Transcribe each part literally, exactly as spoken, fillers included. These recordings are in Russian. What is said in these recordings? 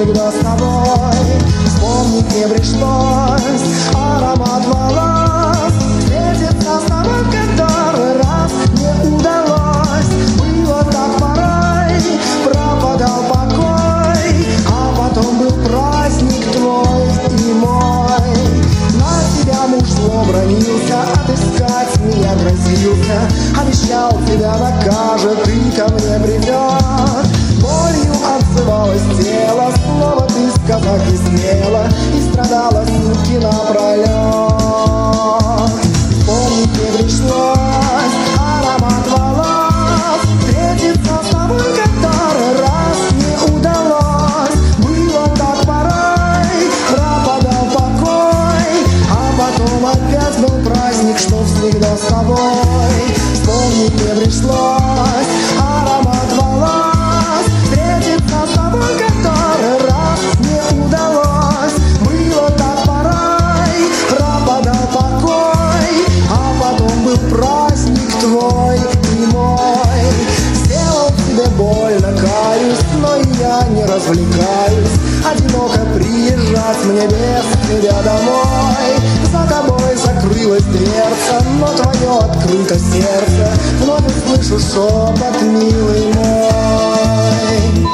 всегда с тобой. Вспомнить не пришлось аромат волос, встретиться с тобой который раз не удалось. Было так порой, пропадал покой, а потом был праздник твой и мой. На тебя муж зло бранился, отыскать меня грозился, обещал, тебя накажет и ко мне придет. Болью отзывалось тело, снова ты сказать не смела, и страдала сутки напролет. Помнить не пришлось аромат волос, встретиться с тобой который раз не удалось. Было так порой, пропадал покой, а потом опять был праздник, что всегда с тобой. Вспомнить не пришлось аромат волос, встретиться с тобой который раз не удалось. Было так порой, пропадал покой, а потом был праздник твой и мой. Сделал тебе больно, каюсь, но и я не развлекаюсь. Одиноко приезжать мне без тебя домой. За тобой закрылась дверца, но твое открыто сердце вновь услышу шепот, милый мой.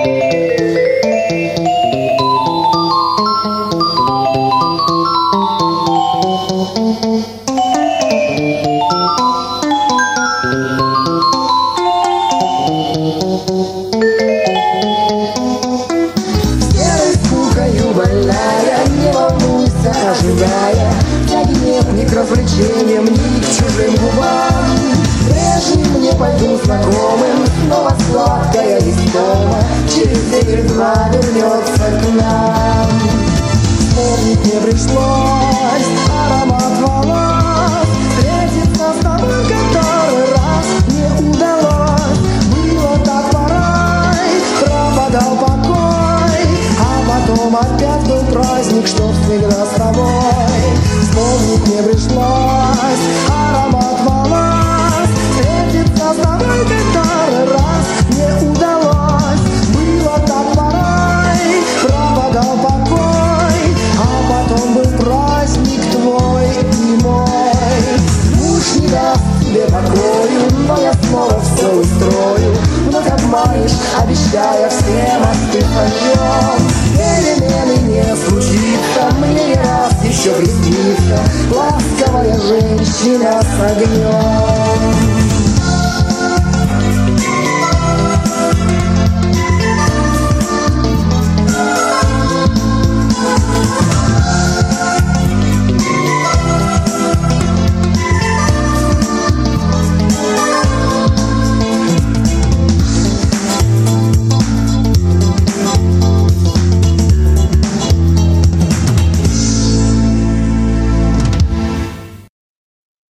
Не волнуйся, ожидая, я нет ни к развлечениям, ни к чужим губам. Прежним не пойду знакомым, снова сладкая истома через день-два вернется к нам. Вспомнить не пришлось аромат волос, встретиться с тобой который раз не удалось. Было так порой, пропадал покой, а потом опять был праздник, что всегда с тобой. Вспомнить не пришлось аромат волос, встретиться с тобой который раз не удалось. Было так порой, пропадал покой, а потом был праздник твой и мой. Муж не даст тебе покою, но я снова все устрою. Вновь обманешь, обещая всем мосты сожжем. Перемены не случится, мне не раз еще приснится ласковая женщина с огнем.